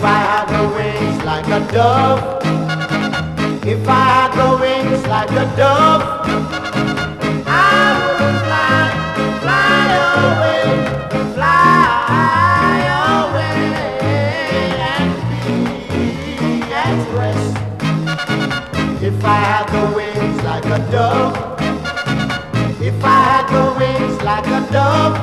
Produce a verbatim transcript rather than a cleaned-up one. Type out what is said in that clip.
If I had the wings like a dove, if I had the wings like a dove, I would fly, fly away, fly away and be at rest. If I had the wings like a dove, if I had the wings like a dove,